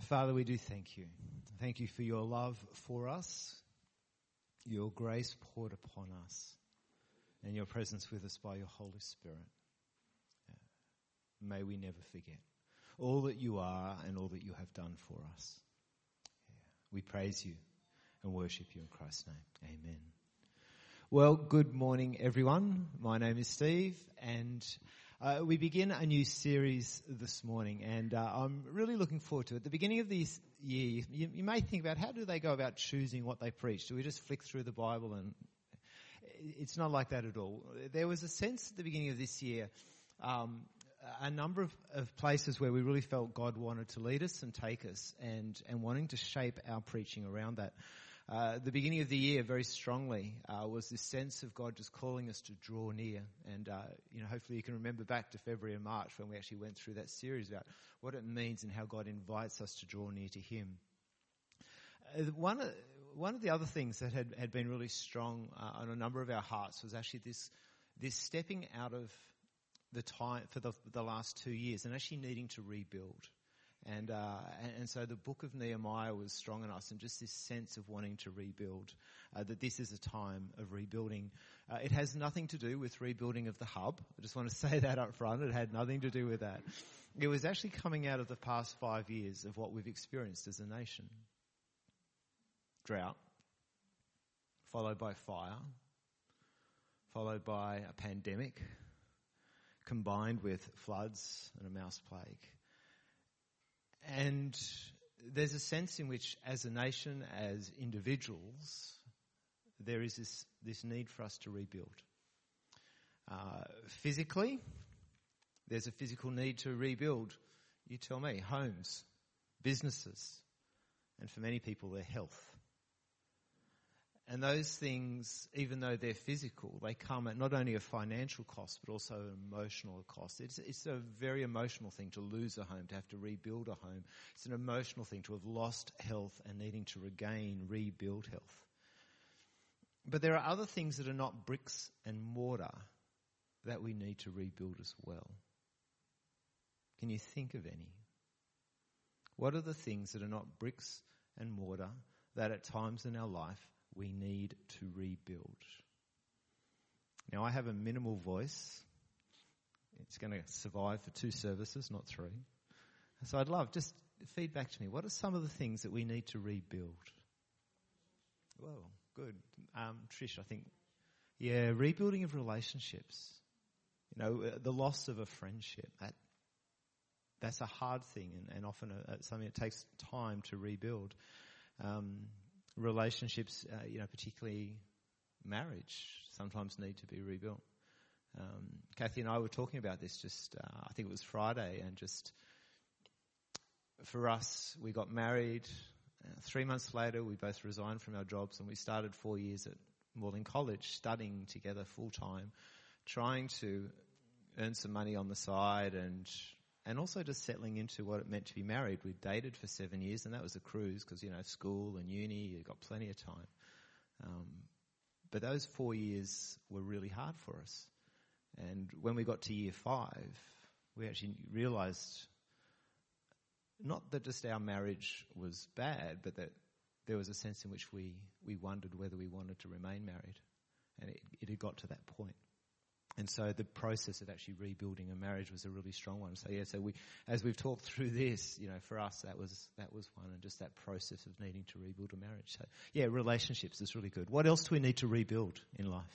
Father, we do thank you. Thank you for your love for us, your grace poured upon us, and your presence with us by your Holy Spirit. May we never forget all that you are and all that you have done for us. We praise you and worship you in Christ's name. Amen. Well, good morning, everyone. My name is Steve, and we begin a new series this morning, and I'm really looking forward to it. At the beginning of this year, you may think about how do they go about choosing what they preach? Do we just flick through the Bible? And it's not like that at all. There was a sense at the beginning of this year, a number of places where we really felt God wanted to lead us and take us, and wanting to shape our preaching around that. The beginning of the year very strongly was this sense of God just calling us to draw near. And, hopefully you can remember back to February and March when we actually went through that series about what it means and how God invites us to draw near to Him. One of the other things that had been really strong on a number of our hearts was actually this stepping out of the time for the last 2 years and actually needing to rebuild. And so the book of Nehemiah was strong in us, and just this sense of wanting to rebuild, that this is a time of rebuilding. It has nothing to do with rebuilding of the hub. I just want to say that up front. It had nothing to do with that. It was actually coming out of the past 5 years of what we've experienced as a nation. Drought, followed by fire, followed by a pandemic, combined with floods and a mouse plague. And there's a sense in which, as a nation, as individuals, there is this need for us to rebuild. Physically, there's a physical need to rebuild, you tell me, homes, businesses, and for many people, their health. And those things, even though they're physical, they come at not only a financial cost, but also an emotional cost. It's a very emotional thing to lose a home, to have to rebuild a home. It's an emotional thing to have lost health and needing to rebuild health. But there are other things that are not bricks and mortar that we need to rebuild as well. Can you think of any? What are the things that are not bricks and mortar that at times in our life we need to rebuild? Now, I have a minimal voice. It's going to survive for 2 services, not 3. So I'd love, just feedback to me. What are some of the things that we need to rebuild? Whoa, good. Trish, I think, rebuilding of relationships. The loss of a friendship. That's a hard thing, and often something that takes time to rebuild. Relationships, particularly marriage, sometimes need to be rebuilt. Kathy and I were talking about this just, I think it was Friday, and just for us, we got married. 3 months later, we both resigned from our jobs, and we started 4 years at Morling College, studying together full time, trying to earn some money on the side, and also just settling into what it meant to be married. We dated for 7 years, and that was a cruise because, school and uni, you've got plenty of time. But those 4 years were really hard for us. And when we got to year 5, we actually realised not that just our marriage was bad, but that there was a sense in which we wondered whether we wanted to remain married. And it had got to that point. And so the process of actually rebuilding a marriage was a really strong one. So as we've talked through this, for us that was one, and just that process of needing to rebuild a marriage. So relationships is really good. What else do we need to rebuild in life?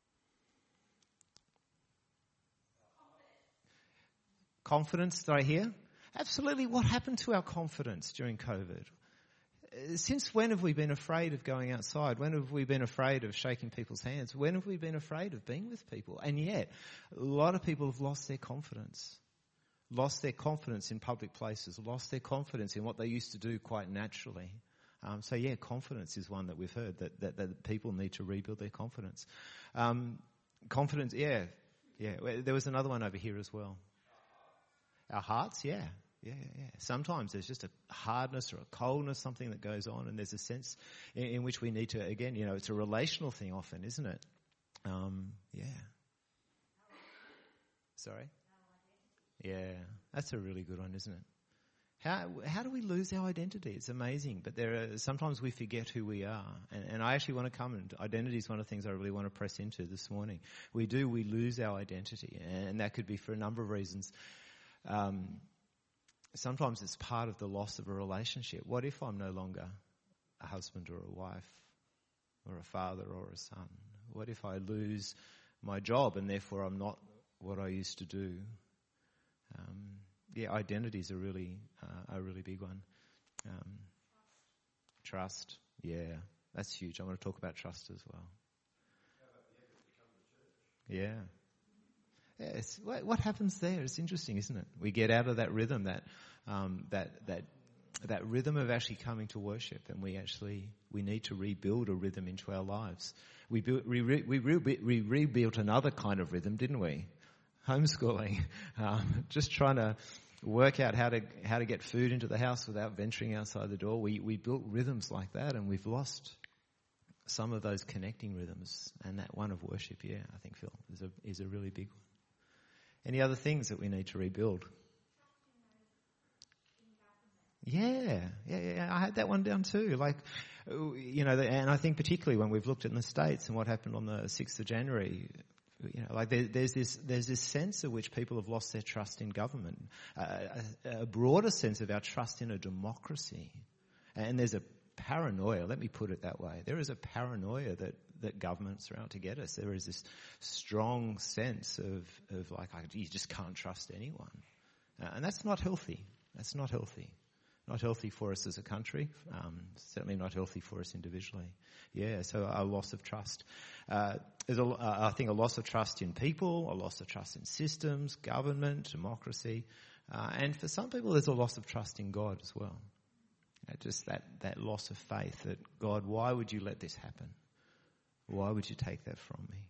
Confidence, did I hear? Absolutely. What happened to our confidence during COVID? Since when have we been afraid of going outside? When have we been afraid of shaking people's hands? When have we been afraid of being with people? And yet, a lot of people have lost their confidence in public places, lost their confidence in what they used to do quite naturally. Confidence is one that we've heard, that people need to rebuild their confidence. Confidence, there was another one over here as well. Our hearts, Yeah. Sometimes there's just a hardness or a coldness, something that goes on, and there's a sense in which we need to, again, it's a relational thing often, isn't it? Sorry? Yeah, that's a really good one, isn't it? How do we lose our identity? It's amazing, but sometimes we forget who we are. And I actually want to come, and identity is one of the things I really want to press into this morning. We lose our identity, and that could be for a number of reasons. Sometimes it's part of the loss of a relationship. What if I'm no longer a husband or a wife or a father or a son? What if I lose my job and therefore I'm not what I used to do? Identity is a really big one. Trust, that's huge. I want to talk about trust as well. Yeah. Yes. What happens there? It's interesting, isn't it? We get out of that rhythm, that rhythm of actually coming to worship, and we need to rebuild a rhythm into our lives. We rebuilt another kind of rhythm, didn't we? Homeschooling, just trying to work out how to get food into the house without venturing outside the door. We built rhythms like that, and we've lost some of those connecting rhythms. And that one of worship, I think, Phil, is a really big one. Any other things that we need to rebuild? Yeah. I had that one down too. And I think particularly when we've looked at in the States and what happened on the 6th of January, there's this sense of which people have lost their trust in government, a broader sense of our trust in a democracy. And there's a paranoia, let me put it that way. There is a paranoia that governments are out to get us. There is this strong sense of you just can't trust anyone. And that's not healthy. That's not healthy. Not healthy for us as a country. Certainly not healthy for us individually. So a loss of trust. There's I think a loss of trust in people, a loss of trust in systems, government, democracy. And for some people there's a loss of trust in God as well. Just that loss of faith that, God, why would you let this happen? Why would you take that from me?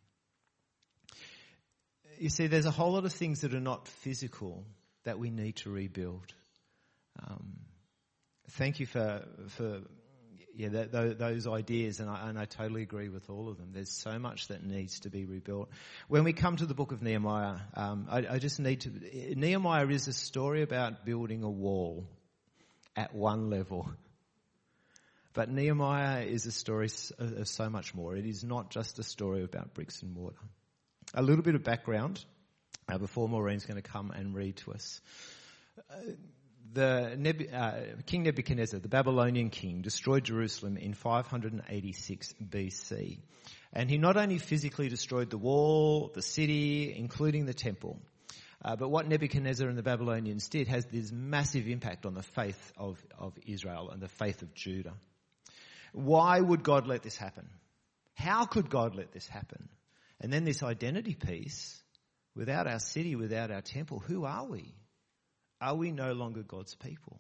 You see, there's a whole lot of things that are not physical that we need to rebuild. Thank you for those ideas, and I totally agree with all of them. There's so much that needs to be rebuilt. When we come to the book of Nehemiah, Nehemiah is a story about building a wall at one level. But Nehemiah is a story of so much more. It is not just a story about bricks and mortar. A little bit of background before Maureen's going to come and read to us. King Nebuchadnezzar, the Babylonian king, destroyed Jerusalem in 586 BC. And he not only physically destroyed the wall, the city, including the temple, but what Nebuchadnezzar and the Babylonians did has this massive impact on the faith of Israel and the faith of Judah. Why would God let this happen? How could God let this happen? And then this identity piece, without our city, without our temple, who are we? Are we no longer God's people?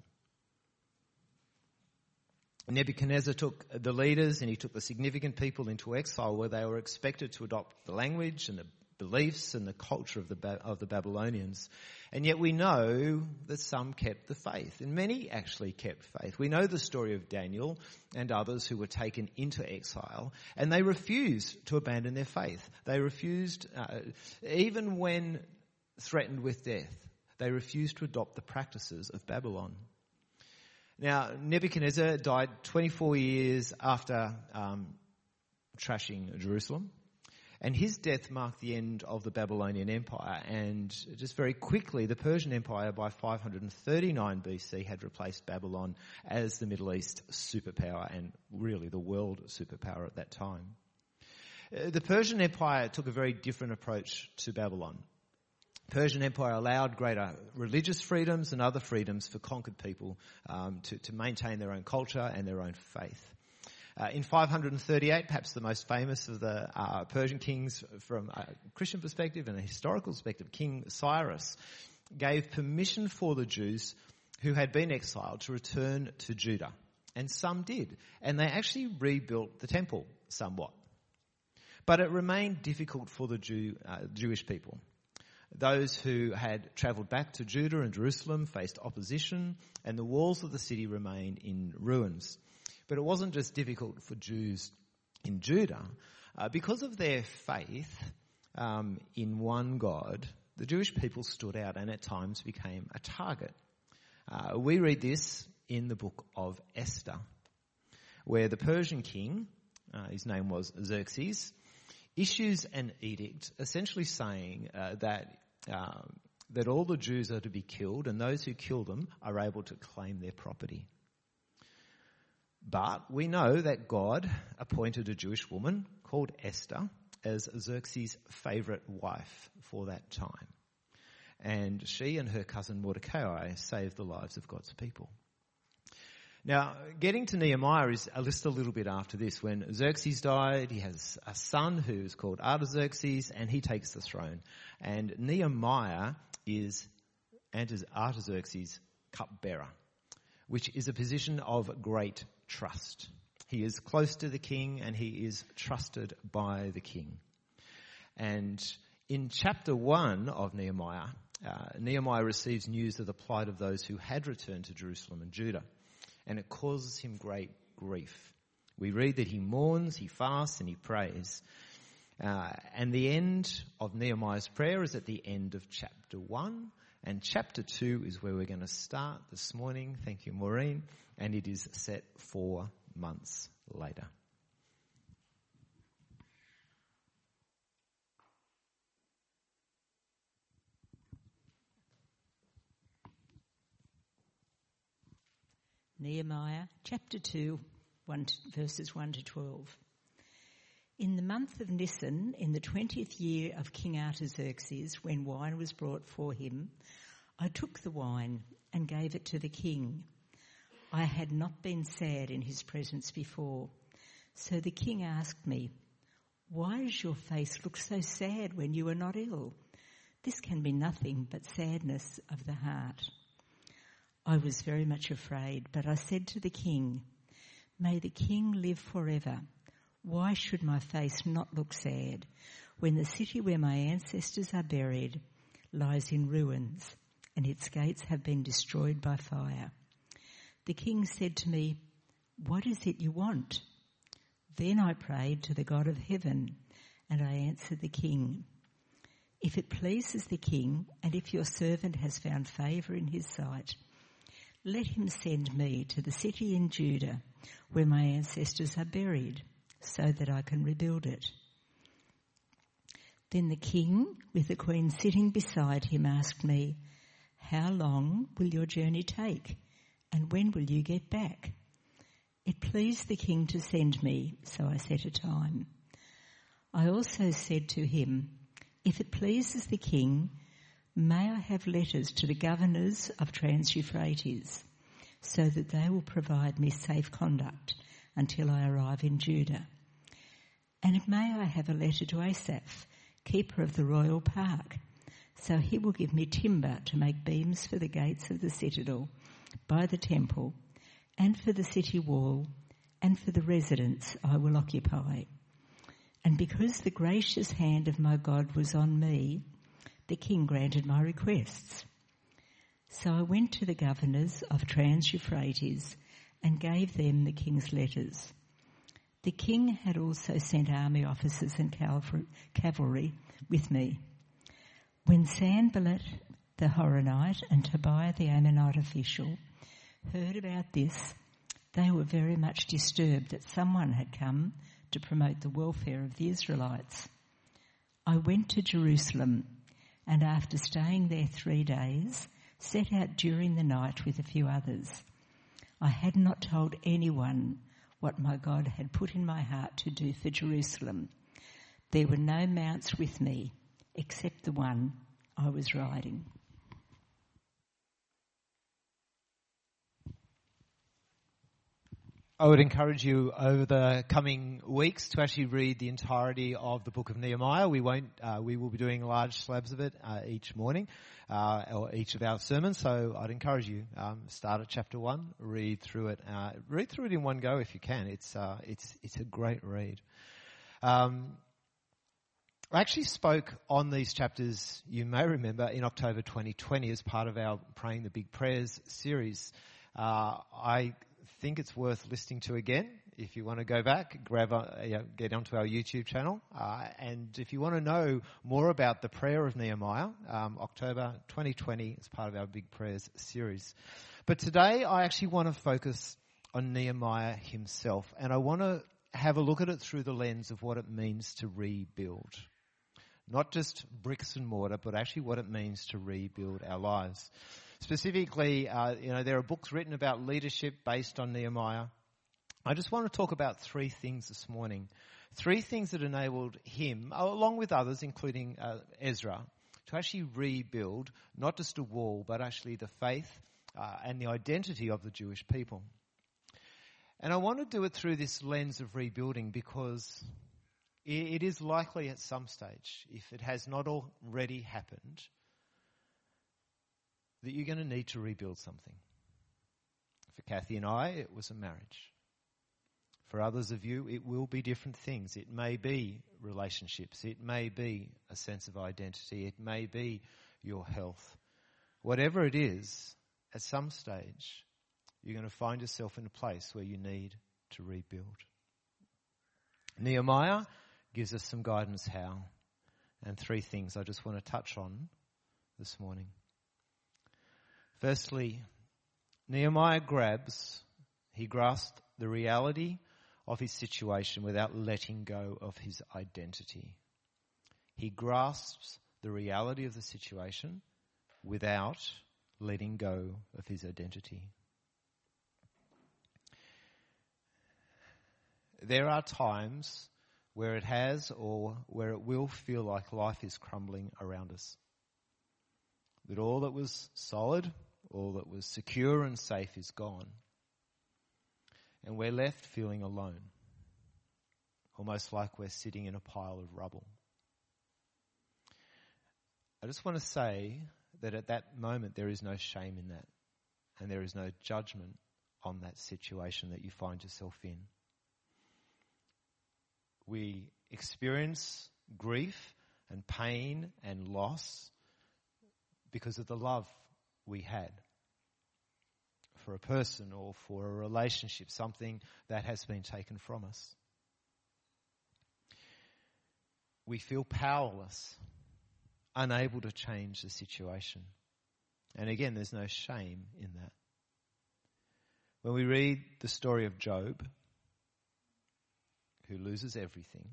Nebuchadnezzar took the leaders and he took the significant people into exile where they were expected to adopt the language and the beliefs and the culture of the Babylonians. And yet we know that some kept the faith, and many actually kept faith. We know the story of Daniel and others who were taken into exile, and they refused to abandon their faith. They refused, even when threatened with death, they refused to adopt the practices of Babylon. Now, Nebuchadnezzar died 24 years after trashing Jerusalem. And his death marked the end of the Babylonian Empire. And just very quickly, the Persian Empire by 539 BC had replaced Babylon as the Middle East superpower and really the world superpower at that time. The Persian Empire took a very different approach to Babylon. The Persian Empire allowed greater religious freedoms and other freedoms for conquered people to maintain their own culture and their own faith. In 538, perhaps the most famous of the Persian kings from a Christian perspective and a historical perspective, King Cyrus gave permission for the Jews who had been exiled to return to Judah. And some did. And they actually rebuilt the temple somewhat. But it remained difficult for the Jewish people. Those who had travelled back to Judah and Jerusalem faced opposition, and the walls of the city remained in ruins. But it wasn't just difficult for Jews in Judah. Because of their faith in one God, the Jewish people stood out and at times became a target. We read this in the book of Esther, where the Persian king, his name was Xerxes, issues an edict essentially saying that all the Jews are to be killed, and those who kill them are able to claim their property. But we know that God appointed a Jewish woman called Esther as Xerxes' favourite wife for that time. And she and her cousin Mordecai saved the lives of God's people. Now, getting to Nehemiah is just a little bit after this. When Xerxes died, he has a son who is called Artaxerxes, and he takes the throne. And Nehemiah is Artaxerxes' cupbearer, which is a position of great trust. He is close to the king, and he is trusted by the king. And in chapter 1 of Nehemiah, Nehemiah receives news of the plight of those who had returned to Jerusalem and Judah, and it causes him great grief. We read that he mourns, he fasts, and he prays. And the end of Nehemiah's prayer is at the end of chapter 1, and chapter 2 is where we're going to start this morning. Thank you, Maureen. And it is set 4 months later. Nehemiah chapter 2, verses 1 to 12. In the month of Nisan, in the 20th year of King Artaxerxes, when wine was brought for him, I took the wine and gave it to the king. I had not been sad in his presence before. So the king asked me, "Why does your face look so sad when you are not ill? This can be nothing but sadness of the heart." I was very much afraid, but I said to the king, "May the king live forever. Why should my face not look sad when the city where my ancestors are buried lies in ruins and its gates have been destroyed by fire?" The king said to me, "What is it you want?" Then I prayed to the God of heaven, and I answered the king, "If it pleases the king, and if your servant has found favour in his sight, let him send me to the city in Judah where my ancestors are buried, so that I can rebuild it." Then the king, with the queen sitting beside him, asked me, "How long will your journey take, and when will you get back?" It pleased the king to send me, so I set a time. I also said to him, "If it pleases the king, may I have letters to the governors of Trans-Euphrates, so that they will provide me safe conduct until I arrive in Judah. And may I have a letter to Asaph, keeper of the royal park, so he will give me timber to make beams for the gates of the citadel, by the temple, and for the city wall, and for the residence I will occupy." And because the gracious hand of my God was on me, the king granted my requests. So I went to the governors of Trans-Euphrates and gave them the king's letters. The king had also sent army officers and cavalry with me. When Sanballat the Horonite and Tobiah the Ammonite official heard about this, they were very much disturbed that someone had come to promote the welfare of the Israelites. I went to Jerusalem, and after staying there 3 days, set out during the night with a few others. I had not told anyone what my God had put in my heart to do for Jerusalem. There were no mounts with me, except the one I was riding. I would encourage you over the coming weeks to actually read the entirety of the book of Nehemiah. We will be doing large slabs of it each morning, or each of our sermons. So I'd encourage you, start at chapter 1, read through it in one go if you can. It's a great read. I actually spoke on these chapters, you may remember, in October 2020 as part of our Praying the Big Prayers series. I think it's worth listening to again If you want to go back, get onto our YouTube channel. And if you want to know more about the prayer of Nehemiah, October 2020 is part of our Big Prayers series. But today I actually want to focus on Nehemiah himself. And I want to have a look at it through the lens of what it means to rebuild. Not just bricks and mortar, but actually what it means to rebuild our lives. Specifically, there are books written about leadership based on Nehemiah. I just want to talk about three things this morning. Three things that enabled him, along with others, including Ezra, to actually rebuild not just a wall, but actually the faith and the identity of the Jewish people. And I want to do it through this lens of rebuilding because it is likely at some stage, if it has not already happened, that you're going to need to rebuild something. For Kathy and I, it was a marriage. For others of you, it will be different things. It may be relationships. It may be a sense of identity. It may be your health. Whatever it is, at some stage, you're going to find yourself in a place where you need to rebuild. Nehemiah gives us some guidance how, and three things I just want to touch on this morning. Firstly, Nehemiah grasped the reality of his situation without letting go of his identity. He grasps the reality of the situation without letting go of his identity. There are times where it has or where it will feel like life is crumbling around us. That all that was solid, all that was secure and safe is gone. And we're left feeling alone. Almost like we're sitting in a pile of rubble. I just want to say that at that moment there is no shame in that. And there is no judgment on that situation that you find yourself in. We experience grief and pain and loss because of the love we had for a person or for a relationship, something that has been taken from us. We feel powerless, unable to change the situation. And again, there's no shame in that. When we read the story of Job, who loses everything,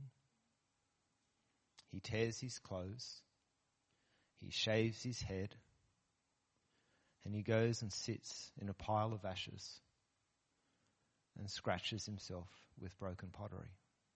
he tears his clothes, he shaves his head, and he goes and sits in a pile of ashes and scratches himself with broken pottery.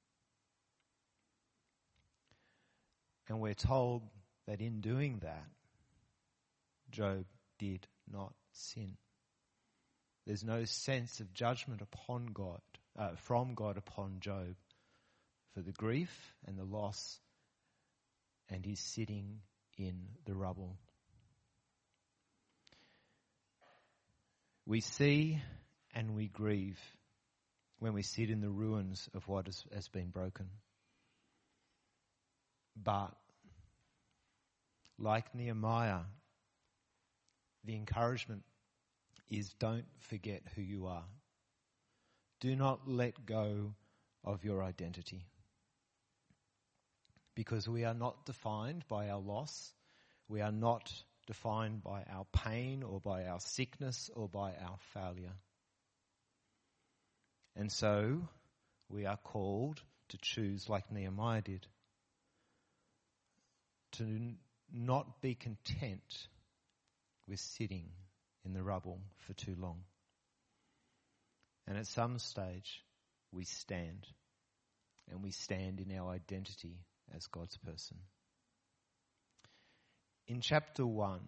And we're told that in doing that, Job did not sin. There's no sense of judgment upon God, from God upon Job for the grief and the loss, and he's sitting in the rubble. We see and we grieve when we sit in the ruins of what has been broken. But, like Nehemiah, the encouragement is don't forget who you are. Do not let go of your identity. Because we are not defined by our loss. We are not defined by our pain or by our sickness or by our failure. And so we are called to choose like Nehemiah did. To not be content with sitting in the rubble for too long. And at some stage we stand. And we stand in our identity as God's person. In chapter 1,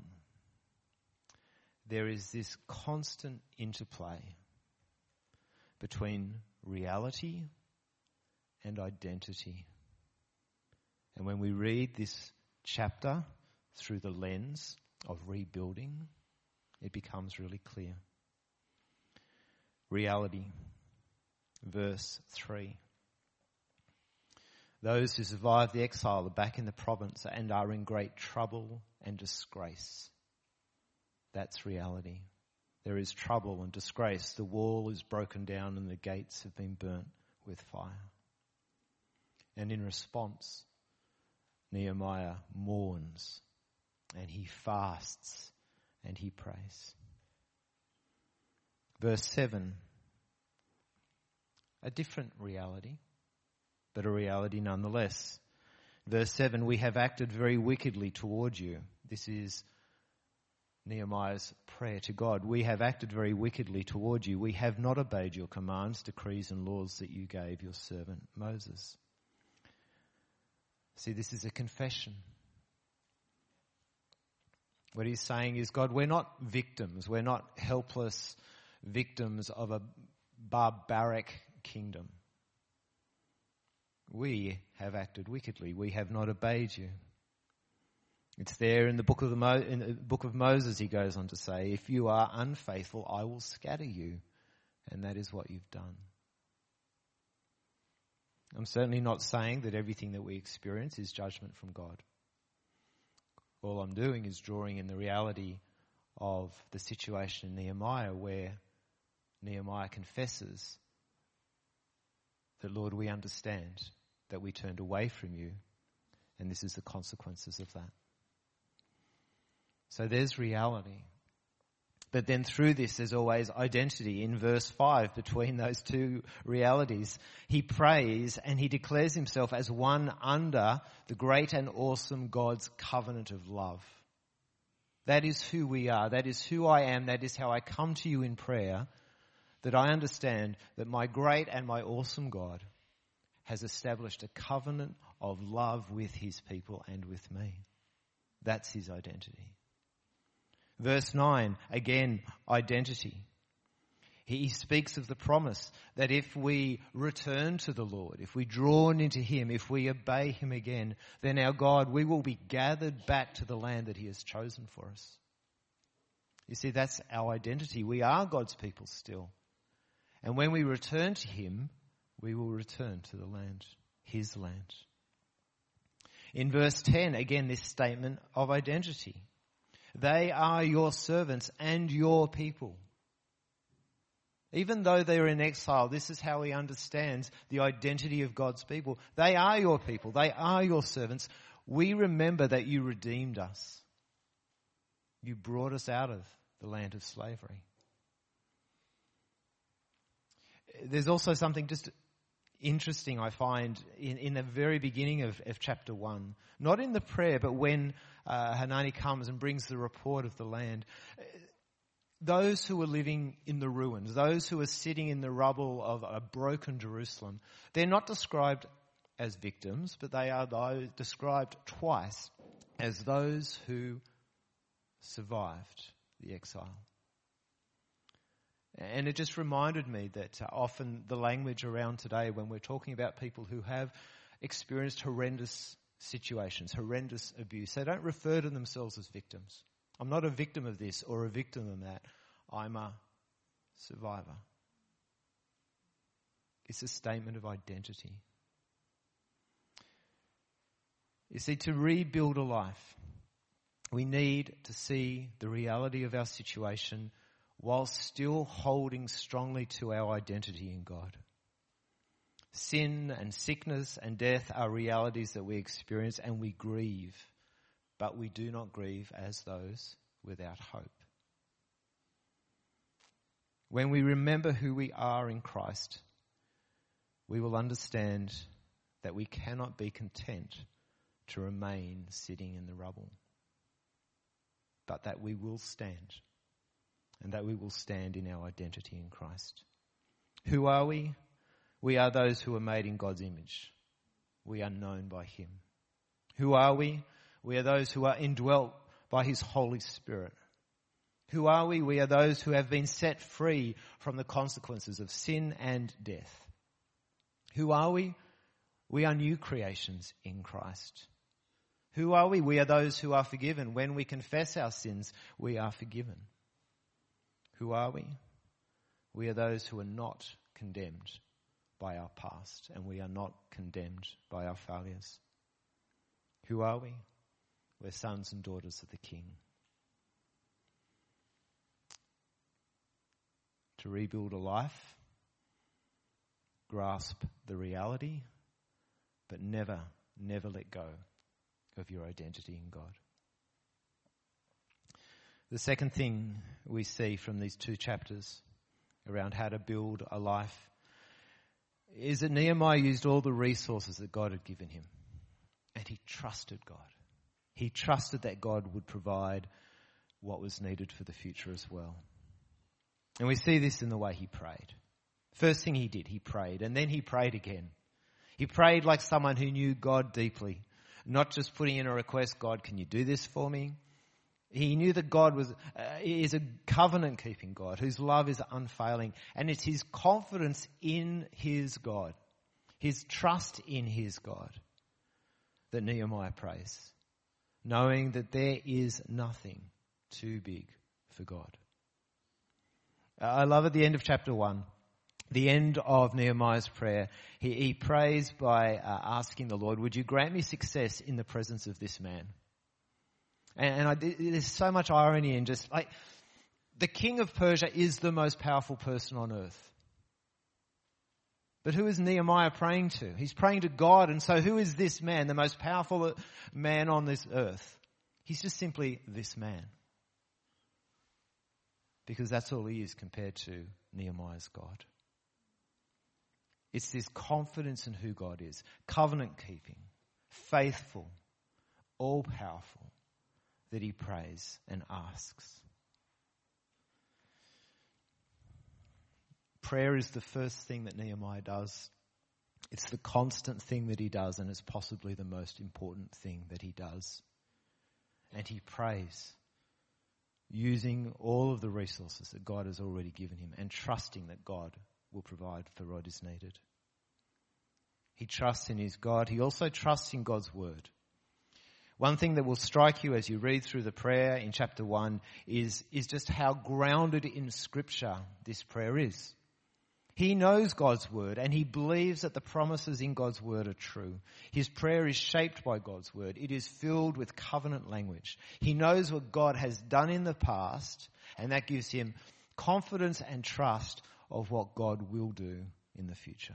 there is this constant interplay between reality and identity. And when we read this chapter through the lens of rebuilding, it becomes really clear. Reality, verse 3. Those who survived the exile are back in the province and are in great trouble and disgrace. That's reality. There is trouble and disgrace. The wall is broken down and the gates have been burnt with fire. And in response, Nehemiah mourns and he fasts and he prays. Verse 7, a different reality, but a reality nonetheless. Verse 7, we have acted very wickedly toward you. This is Nehemiah's prayer to God. We have acted very wickedly toward you. We have not obeyed your commands, decrees and laws that you gave your servant Moses. See, this is a confession. What he's saying is, God, we're not victims. We're not helpless victims of a barbaric kingdom. We have acted wickedly. We have not obeyed you. It's there in the book of Moses, he goes on to say, if you are unfaithful, I will scatter you. And that is what you've done. I'm certainly not saying that everything that we experience is judgment from God. All I'm doing is drawing in the reality of the situation in Nehemiah, where Nehemiah confesses that, Lord, we understand that we turned away from you, and this is the consequences of that. So there's reality. But then through this, there's always identity. In verse 5, between those two realities, he prays and he declares himself as one under the great and awesome God's covenant of love. That is who we are. That is who I am. That is how I come to you in prayer, that I understand that my great and my awesome God has established a covenant of love with his people and with me. That's his identity. Verse 9, again, identity. He speaks of the promise that if we return to the Lord, if we draw into him, if we obey him again, then our God, we will be gathered back to the land that he has chosen for us. You see, that's our identity. We are God's people still. And when we return to him, we will return to the land, his land. In verse 10, again, this statement of identity. They are your servants and your people. Even though they're in exile, this is how he understands the identity of God's people. They are your people. They are your servants. We remember that you redeemed us. You brought us out of the land of slavery. There's also something just interesting, I find, in the very beginning of chapter 1. Not in the prayer, but when Hanani comes and brings the report of the land. Those who are living in the ruins, those who are sitting in the rubble of a broken Jerusalem, they're not described as victims, but they are described twice as those who survived the exile. And it just reminded me that often the language around today, when we're talking about people who have experienced horrendous situations, horrendous abuse, they don't refer to themselves as victims. I'm not a victim of this or a victim of that. I'm a survivor. It's a statement of identity. You see, to rebuild a life, we need to see the reality of our situation while still holding strongly to our identity in God. Sin and sickness and death are realities that we experience and we grieve, but we do not grieve as those without hope. When we remember who we are in Christ, we will understand that we cannot be content to remain sitting in the rubble, but that we will stand, and that we will stand in our identity in Christ. Who are we? We are those who are made in God's image. We are known by him. Who are we? We are those who are indwelt by his Holy Spirit. Who are we? We are those who have been set free from the consequences of sin and death. Who are we? We are new creations in Christ. Who are we? We are those who are forgiven. When we confess our sins, we are forgiven. Who are we? We are those who are not condemned by our past, and we are not condemned by our failures. Who are we? We're sons and daughters of the King. to rebuild a life, grasp the reality, but never let go of your identity in God. The second thing we see from these two chapters around how to build a life is that Nehemiah used all the resources that God had given him, and he trusted God. He trusted that God would provide what was needed for the future as well. And we see this in the way he prayed. First thing he did, he prayed, and then he prayed again. He prayed like someone who knew God deeply, not just putting in a request, God, can you do this for me? He knew that God is a covenant-keeping God whose love is unfailing, and it's his confidence in his God, his trust in his God, that Nehemiah prays, knowing that there is nothing too big for God. I love at the end of chapter 1, the end of Nehemiah's prayer, he prays by asking the Lord, would you grant me success in the presence of this man? And there's so much irony in just like the king of Persia is the most powerful person on earth. But who is Nehemiah praying to? He's praying to God. And so who is this man, the most powerful man on this earth? He's just simply this man. Because that's all he is compared to Nehemiah's God. It's this confidence in who God is. Covenant keeping, faithful, all powerful, that he prays and asks. Prayer is the first thing that Nehemiah does. It's the constant thing that he does, and it's possibly the most important thing that he does. And he prays, using all of the resources that God has already given him and trusting that God will provide for what is needed. He trusts in his God. He also trusts in God's word. One thing that will strike you as you read through the prayer in chapter 1 is just how grounded in Scripture this prayer is. He knows God's word and he believes that the promises in God's word are true. His prayer is shaped by God's word. It is filled with covenant language. He knows what God has done in the past, and that gives him confidence and trust of what God will do in the future.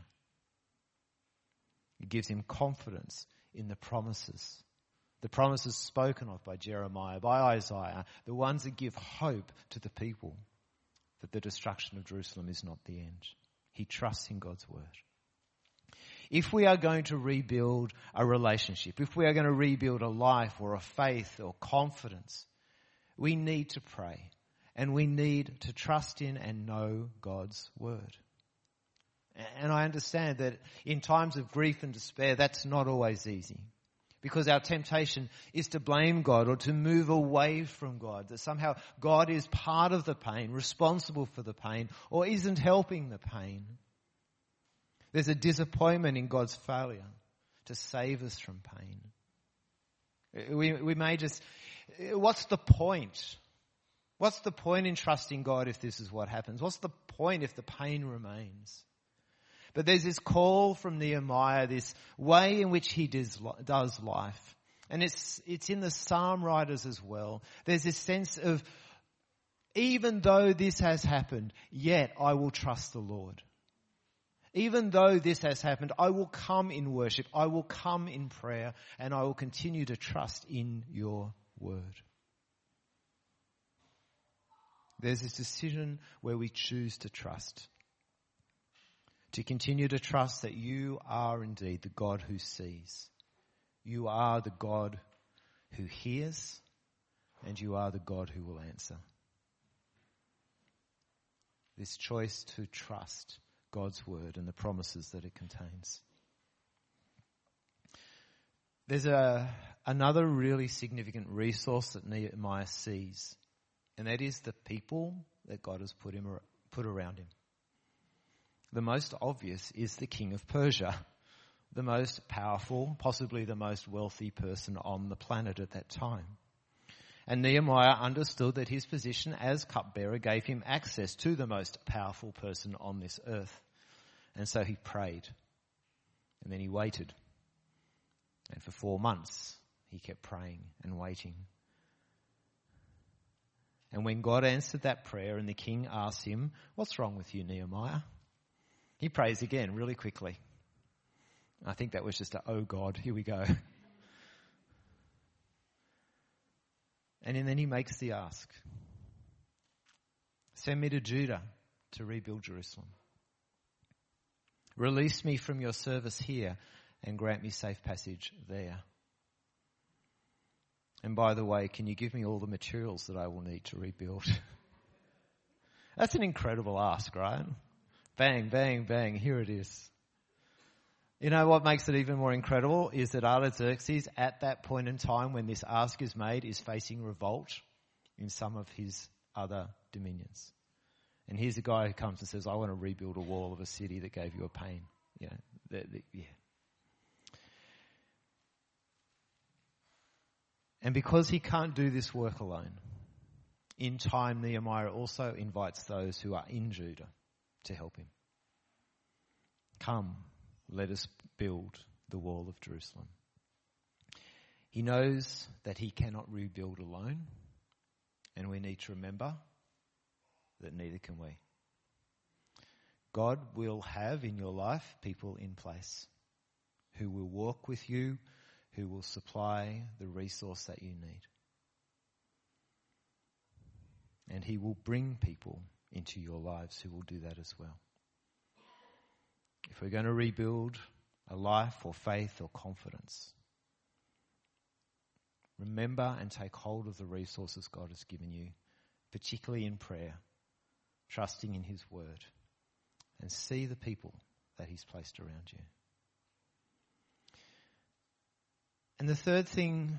It gives him confidence in the promises spoken of by Jeremiah, by Isaiah, the ones that give hope to the people that the destruction of Jerusalem is not the end. He trusts in God's word. If we are going to rebuild a relationship, if we are going to rebuild a life or a faith or confidence, we need to pray and we need to trust in and know God's word. And I understand that in times of grief and despair, that's not always easy. Because our temptation is to blame God or to move away from God, that somehow God is part of the pain, responsible for the pain, or isn't helping the pain. There's a disappointment in God's failure to save us from pain. We may just, what's the point? What's the point in trusting God if this is what happens? What's the point if the pain remains? But there's this call from Nehemiah, this way in which he does life. And it's in the psalm writers as well. There's this sense of, even though this has happened, yet I will trust the Lord. Even though this has happened, I will come in worship, I will come in prayer, and I will continue to trust in your word. There's this decision where we choose to trust. To continue to trust that you are indeed the God who sees. You are the God who hears, and you are the God who will answer. This choice to trust God's word and the promises that it contains. There's another really significant resource that Nehemiah sees, and that is the people that God has put around him. The most obvious is the king of Persia, the most powerful, possibly the most wealthy person on the planet at that time. And Nehemiah understood that his position as cupbearer gave him access to the most powerful person on this earth. And so he prayed. And then he waited. And for 4 months, he kept praying and waiting. And when God answered that prayer and the king asked him, "What's wrong with you, Nehemiah?" he prays again really quickly. I think that was just oh God, here we go. And then he makes the ask. Send me to Judah to rebuild Jerusalem. Release me from your service here and grant me safe passage there. And by the way, can you give me all the materials that I will need to rebuild? That's an incredible ask, right? Bang, bang, bang, here it is. You know what makes it even more incredible is that Artaxerxes, at that point in time when this ask is made, is facing revolt in some of his other dominions. And here's a guy who comes and says, "I want to rebuild a wall of a city that gave you a pain." You know, yeah. And because he can't do this work alone, in time Nehemiah also invites those who are in Judah to help him. Come, let us build the wall of Jerusalem. He knows that he cannot rebuild alone, and we need to remember that neither can we. God will have in your life people in place who will walk with you, who will supply the resource that you need. And he will bring people into your lives who will do that as well. If we're going to rebuild a life or faith or confidence, remember and take hold of the resources God has given you, particularly in prayer, trusting in his word, and see the people that he's placed around you. And the third thing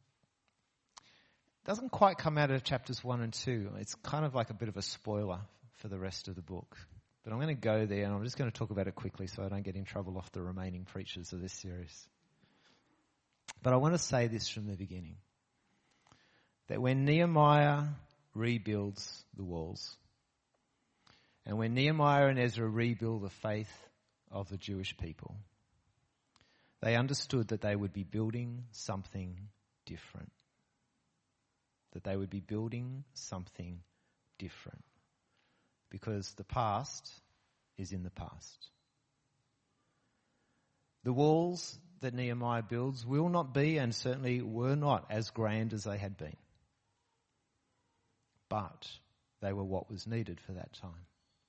doesn't quite come out of chapters 1 and 2. It's kind of like a bit of a spoiler for the rest of the book. But I'm going to go there and I'm just going to talk about it quickly so I don't get in trouble off the remaining preachers of this series. But I want to say this from the beginning. That when Nehemiah rebuilds the walls, and when Nehemiah and Ezra rebuild the faith of the Jewish people, they understood that they would be building something different. That they would be building something different. Because the past is in the past. The walls that Nehemiah builds will not be, and certainly were not, as grand as they had been. But they were what was needed for that time.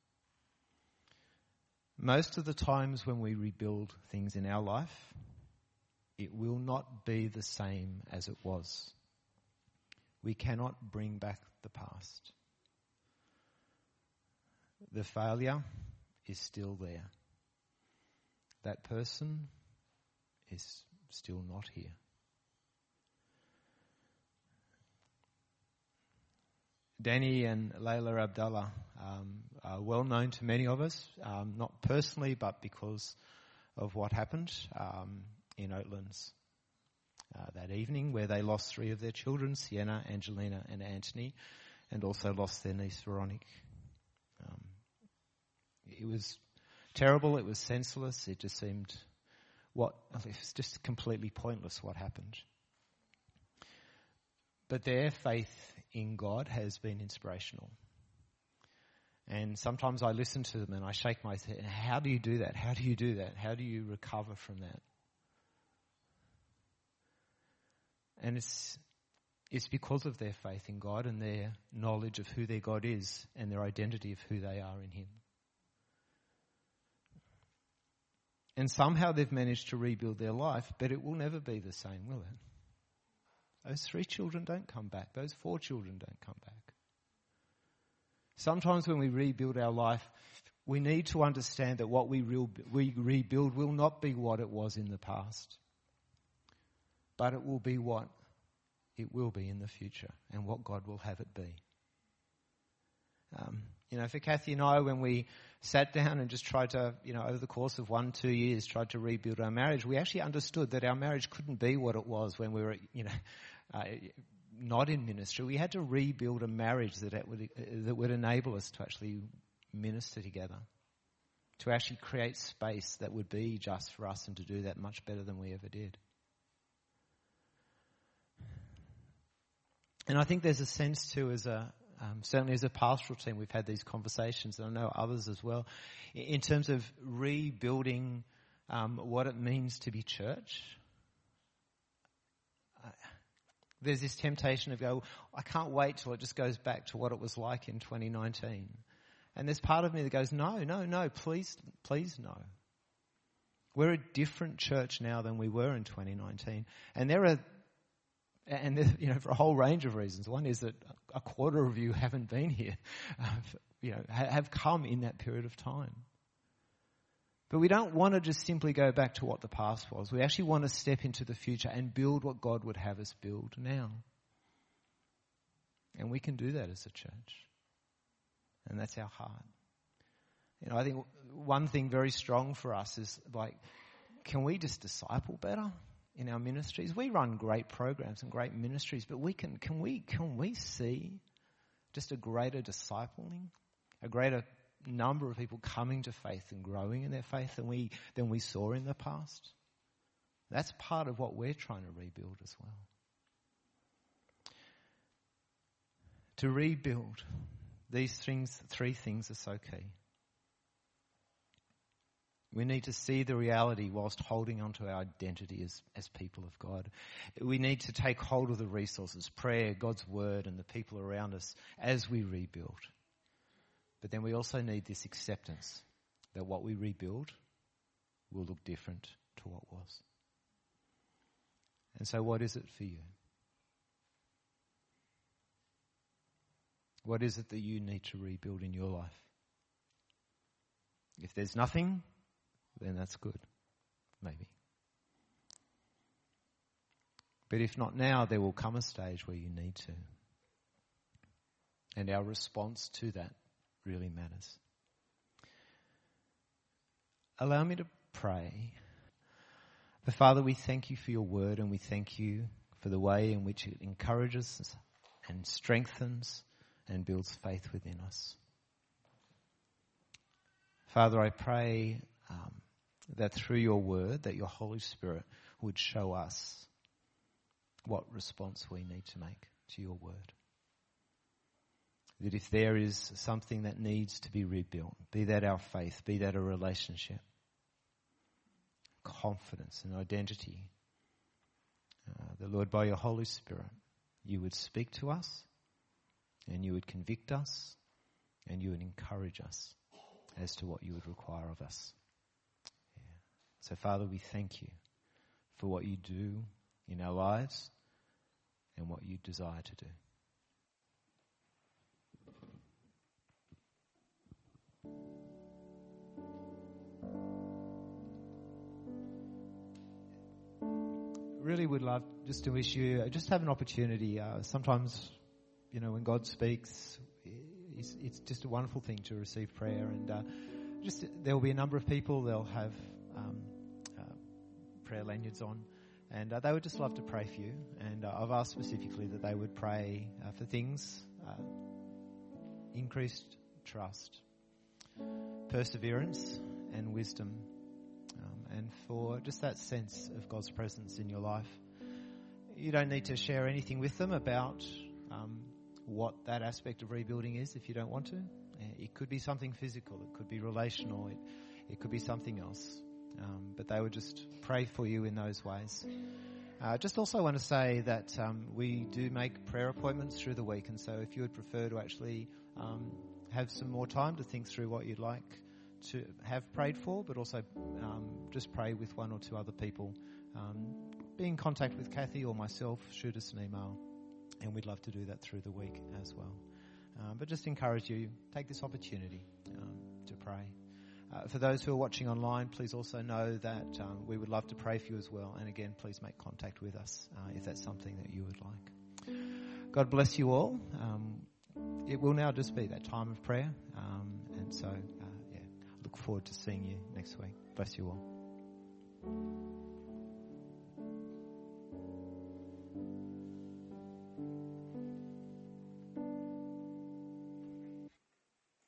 Most of the times when we rebuild things in our life, it will not be the same as it was. We cannot bring back the past. The failure is still there. That person is still not here. Danny and Layla Abdallah are well known to many of us, not personally, but because of what happened in Oatlands that evening, where they lost 3 of their children, Sienna, Angelina and Anthony, and also lost their niece Veronique. It was terrible, it was senseless, it just seemed it was just completely pointless what happened. But their faith in God has been inspirational. And sometimes I listen to them and I shake my head, how do you do that? How do you do that? How do you recover from that? And it's because of their faith in God and their knowledge of who their God is and their identity of who they are in him. And somehow they've managed to rebuild their life, but it will never be the same, will it? Those 3 children don't come back. Those 4 children don't come back. Sometimes when we rebuild our life, we need to understand that what we rebuild will not be what it was in the past, but it will be what it will be in the future and what God will have it be. For Kathy and I, when we sat down and just tried to, over the course of 1-2 years, tried to rebuild our marriage, we actually understood that our marriage couldn't be what it was when we were, not in ministry. We had to rebuild a marriage that would enable us to actually minister together, to actually create space that would be just for us and to do that much better than we ever did. And I think there's a sense too, as a Certainly as a pastoral team, we've had these conversations, and I know others as well, in terms of rebuilding what it means to be church. There's this temptation of go, I can't wait till it just goes back to what it was like in 2019. And there's part of me that goes, no, please no. We're a different church now than we were in 2019. And there, for a whole range of reasons. One is that a quarter of you haven't been here, have come in that period of time. But we don't want to just simply go back to what the past was. We actually want to step into the future and build what God would have us build now. And we can do that as a church. And that's our heart. I think one thing very strong for us is can we just disciple better in our ministries? We run great programs and great ministries, but can we see just a greater discipling, a greater number of people coming to faith and growing in their faith than we saw in the past? That's part of what we're trying to rebuild as well. To rebuild, these three things are so key. We need to see the reality whilst holding on to our identity as people of God. We need to take hold of the resources, prayer, God's word, and the people around us as we rebuild. But then we also need this acceptance that what we rebuild will look different to what was. And so what is it for you? What is it that you need to rebuild in your life? If there's nothing, then that's good, maybe. But if not now, there will come a stage where you need to. And our response to that really matters. Allow me to pray. But Father, we thank you for your word, and we thank you for the way in which it encourages and strengthens and builds faith within us. Father, I pray that through your word, that your Holy Spirit would show us what response we need to make to your word. That if there is something that needs to be rebuilt, be that our faith, be that a relationship, confidence and identity, the Lord, by your Holy Spirit, you would speak to us and you would convict us and you would encourage us as to what you would require of us. Yeah. So, Father, we thank you for what you do in our lives and what you desire to do. Really would love just to wish you, just have an opportunity. Sometimes, when God speaks, it's just a wonderful thing to receive prayer. And there will be a number of people, they'll have prayer lanyards on. And they would just love to pray for you. And I've asked specifically that they would pray for things, increased trust, perseverance and wisdom, and for just that sense of God's presence in your life. You don't need to share anything with them about what that aspect of rebuilding is if you don't want to. It could be something physical, it could be relational, it could be something else. But they would just pray for you in those ways. Just also want to say that we do make prayer appointments through the week, and so if you would prefer to actually have some more time to think through what you'd like to have prayed for, but also just pray with one or two other people, be in contact with Kathy or myself, shoot us an email, and we'd love to do that through the week as well. But just encourage you, take this opportunity to pray. For those who are watching online, please also know that we would love to pray for you as well. And again, please make contact with us if that's something that you would like. God bless you all. It will now just be that time of prayer. And so, look forward to seeing you next week. Bless you all.